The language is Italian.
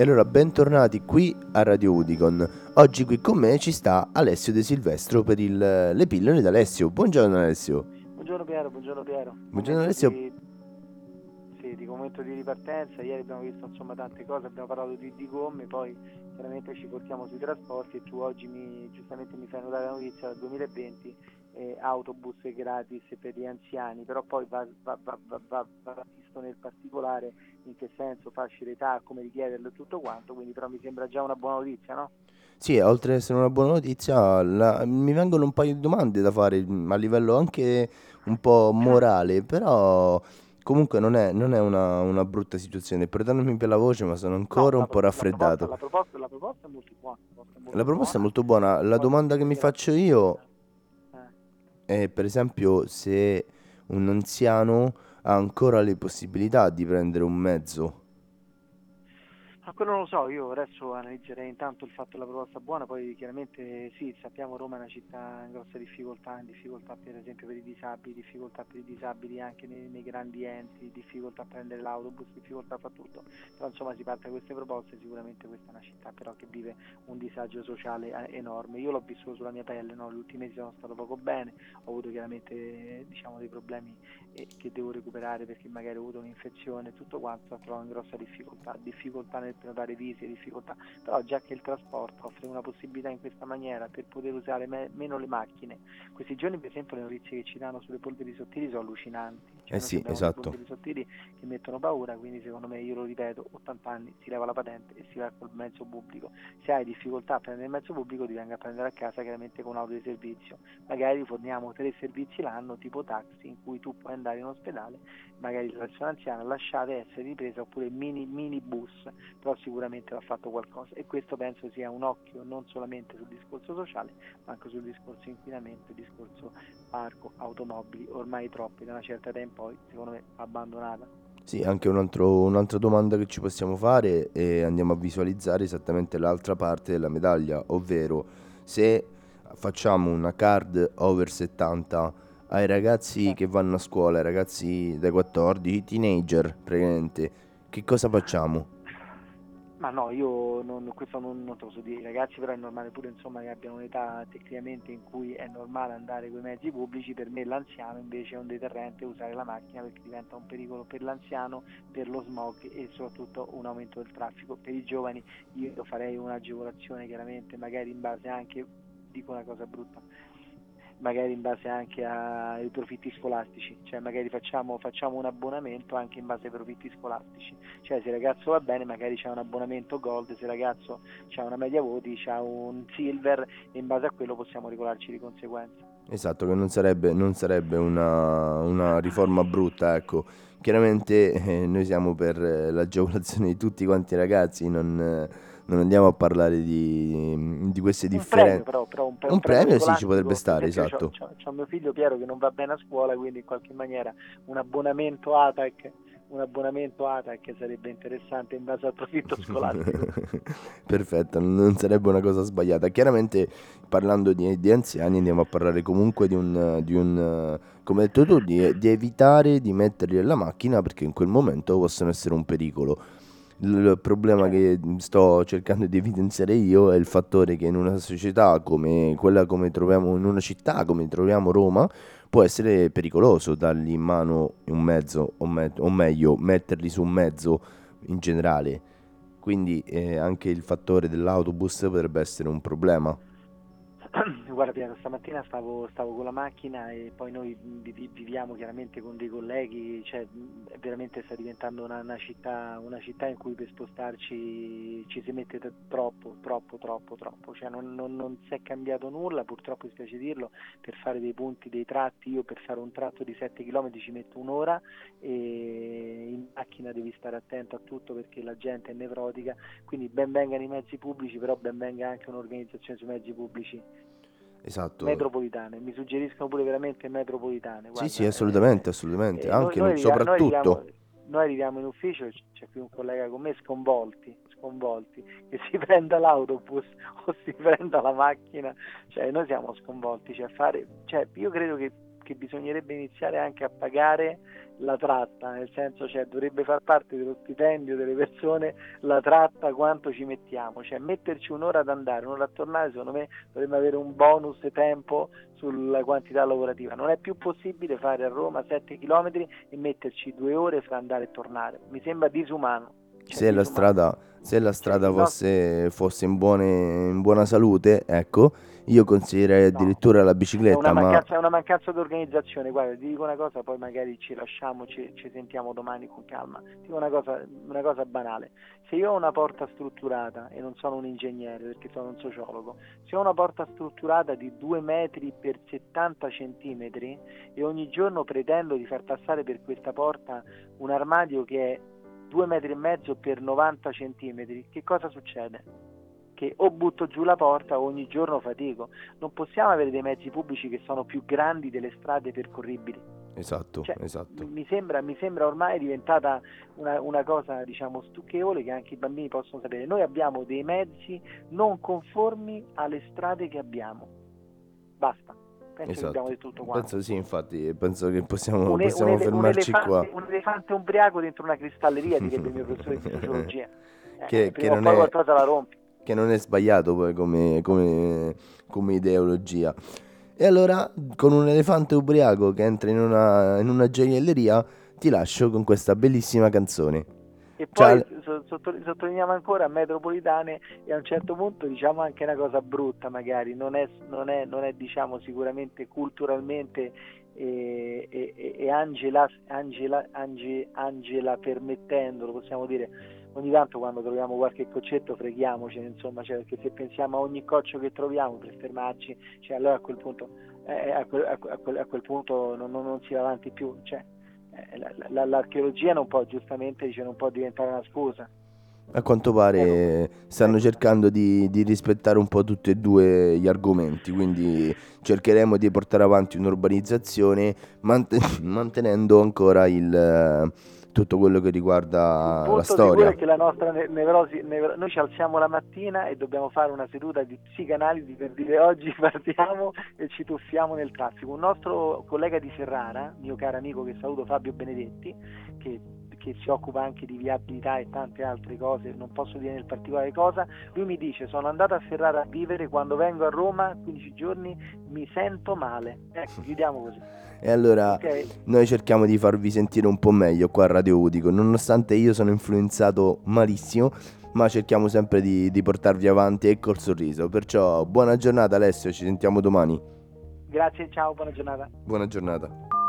E allora bentornati qui a Radio Udicon. Oggi qui con me ci sta Alessio De Silvestro per le pillole d'Alessio. Buongiorno Alessio. Buongiorno Piero. Buongiorno Alessio. Di momento di ripartenza. Ieri abbiamo visto tante cose, abbiamo parlato di gomme, poi chiaramente ci portiamo sui trasporti e tu oggi giustamente mi fai notare la notizia del 2020, autobus gratis per gli anziani, però poi va visto nel particolare in che senso, fascia d'età, come richiederlo e tutto quanto, quindi però mi sembra già una buona notizia, no? Sì, oltre ad essere una buona notizia, mi vengono un paio di domande da fare a livello anche un po' morale, però comunque non è una brutta situazione. Perdonami per la voce, ma sono No, ancora un po' raffreddato. la proposta è molto buona, La proposta è molto buona. La domanda che mi faccio io è, per esempio, se un anziano ha ancora le possibilità di prendere un mezzo. Ma quello non lo so, io adesso analizzerei intanto il fatto della proposta buona, poi chiaramente sì, sappiamo Roma è una città in grossa difficoltà, in difficoltà per esempio per i disabili, difficoltà per i disabili anche nei grandi enti, difficoltà a prendere l'autobus, difficoltà a fare tutto, però insomma si parte da queste proposte, sicuramente questa è una città però che vive un disagio sociale enorme. Io l'ho vissuto sulla mia pelle, no? Gli ultimi mesi sono stato poco bene, ho avuto chiaramente dei problemi che devo recuperare perché magari ho avuto un'infezione e tutto quanto, trovo in grossa difficoltà nel prenotare visite, difficoltà, però già che il trasporto offre una possibilità in questa maniera per poter usare meno le macchine, questi giorni per esempio le notizie che ci danno sulle polveri sottili sono allucinanti, Eh noi sì, abbiamo delle esatto. polveri sottili che mettono paura, quindi secondo me, io lo ripeto, 80 anni, si leva la patente e si va col mezzo pubblico, se hai difficoltà a prendere il mezzo pubblico ti venga a prendere a casa chiaramente con auto di servizio, magari forniamo 3 servizi l'anno tipo taxi in cui tu puoi andare in ospedale, magari la persona anziana lasciata e essere ripresa, oppure mini bus, però sicuramente va fatto qualcosa e questo penso sia un occhio non solamente sul discorso sociale ma anche sul discorso inquinamento, il discorso parco, automobili, ormai troppi, da una certa età in poi secondo me abbandonata. Sì, anche un'altra domanda che ci possiamo fare e andiamo a visualizzare esattamente l'altra parte della medaglia, ovvero se facciamo una card over 70 ai ragazzi che vanno a scuola, ai ragazzi dai 14, i teenager praticamente, che cosa facciamo? Ma no, questo non te lo so dire, i ragazzi però è normale pure insomma che abbiano un'età tecnicamente in cui è normale andare con i mezzi pubblici, per me l'anziano invece è un deterrente usare la macchina perché diventa un pericolo per l'anziano, per lo smog e soprattutto un aumento del traffico. Per i giovani io farei un'agevolazione chiaramente, magari in base anche, dico una cosa brutta, magari in base anche ai profitti scolastici, cioè magari facciamo un abbonamento anche in base ai profitti scolastici, cioè se il ragazzo va bene magari c'è un abbonamento gold, se il ragazzo c'ha una media voti c'ha un silver e in base a quello possiamo regolarci di conseguenza. Esatto, che non sarebbe una riforma brutta, ecco. Chiaramente noi siamo per l'agevolazione di tutti quanti i ragazzi, non andiamo a parlare di queste Un premio differenze. però, un Un premio premio sì, ci potrebbe scolastico, per stare, esempio esatto. c'ho mio figlio Piero che non va bene a scuola, quindi in qualche maniera un abbonamento ATAC, sarebbe interessante in base al profitto scolastico. Perfetto, non sarebbe una cosa sbagliata. Chiaramente parlando di anziani andiamo a parlare comunque come hai detto tu, di evitare di metterli nella macchina perché in quel momento possono essere un pericolo. Il problema Certo. che sto cercando di evidenziare io è il fattore che in una società come quella come troviamo, in una città come troviamo Roma, può essere pericoloso dargli in mano un mezzo, o meglio, metterli su un mezzo in generale. Quindi anche il fattore dell'autobus potrebbe essere un problema. Guarda Piero, stamattina stavo con la macchina e poi noi viviamo chiaramente con dei colleghi, cioè veramente sta diventando una città in cui per spostarci ci si mette troppo, cioè non si è cambiato nulla, purtroppo dispiace dirlo, per fare dei punti, dei tratti, io per fare un tratto di 7 km ci metto un'ora e in macchina devi stare attento a tutto perché la gente è nevrotica, quindi ben vengano i mezzi pubblici, però ben venga anche un'organizzazione sui mezzi pubblici Esatto. metropolitane, mi suggeriscono pure veramente metropolitane, Sì, sì, guarda, assolutamente, assolutamente. noi, Anche, noi, arriviamo, soprattutto. noi arriviamo in ufficio, c'è qui un collega con me, sconvolti, che si prenda l'autobus o si prenda la macchina, cioè noi siamo sconvolti, cioè io credo che bisognerebbe iniziare anche a pagare la tratta, nel senso, cioè, dovrebbe far parte dello stipendio delle persone la tratta, quanto ci mettiamo, cioè metterci un'ora ad andare, un'ora a tornare, secondo me dovremmo avere un bonus tempo sulla quantità lavorativa. Non è più possibile fare a Roma 7 km e metterci 2 ore fra andare e tornare, mi sembra disumano. Cioè, Se la disumano. strada, se la Cioè, strada il nostro... fosse in buona salute, ecco, io consiglierei No, addirittura la bicicletta, ma è una mancanza di organizzazione. Guarda, ti dico una cosa, poi magari ci lasciamo, ci sentiamo domani con calma. Ti dico una cosa banale. Se io ho una porta strutturata, e non sono un ingegnere perché sono un sociologo, se ho una porta strutturata di 2 metri per 70 centimetri e ogni giorno pretendo di far passare per questa porta un armadio che è 2 metri e mezzo per 90 centimetri, che cosa succede? Che o butto giù la porta o ogni giorno fatico. Non possiamo avere dei mezzi pubblici che sono più grandi delle strade percorribili. esatto, Cioè, esatto. mi sembra ormai diventata una cosa, diciamo, stucchevole, che anche i bambini possono sapere. Noi abbiamo dei mezzi non conformi alle strade che abbiamo. Basta. Penso che abbiamo Esatto, detto tutto quanto. penso sì, infatti, penso che possiamo fermarci qua, Un elefante ubriaco dentro una cristalleria, direbbe il mio professore di sociologia. che Prima o non poi è, qualcosa la rompi. che non è sbagliato poi come ideologia. E allora, con un elefante ubriaco che entra in una gioielleria, ti lascio con questa bellissima canzone. E poi Ciao, sottolineiamo ancora metropolitane, e a un certo punto diciamo anche una cosa brutta, magari non è diciamo sicuramente culturalmente e Angela permettendolo, possiamo dire, ogni tanto quando troviamo qualche coccetto freghiamocene, insomma, cioè, perché se pensiamo a ogni coccio che troviamo per fermarci, cioè, allora a quel punto a quel punto non si va avanti più, cioè, l'archeologia non può, giustamente dice, non può diventare una scusa. a quanto Ecco, pare stanno ecco. cercando di rispettare un po' tutti e due gli argomenti, quindi cercheremo di portare avanti un'urbanizzazione mantenendo ancora tutto quello che Il riguarda la punto sicuro storia. è che la nostra nevrosi, noi ci alziamo la mattina e dobbiamo fare una seduta di psicanalisi per dire oggi partiamo e ci tuffiamo nel traffico. Un nostro collega di Ferrara, mio caro amico che saluto, Fabio Benedetti, che si occupa anche di viabilità e tante altre cose, non posso dire nel particolare cosa, lui mi dice: sono andato a Ferrara a vivere, quando vengo a Roma 15 giorni mi sento male. Ecco, chiudiamo così. E allora Ok? noi cerchiamo di farvi sentire un po' meglio qua a Radio Udico, nonostante io sono influenzato malissimo, ma cerchiamo sempre di portarvi avanti e col sorriso. Perciò buona giornata Alessio, ci sentiamo domani. Grazie, ciao, buona giornata. Buona giornata.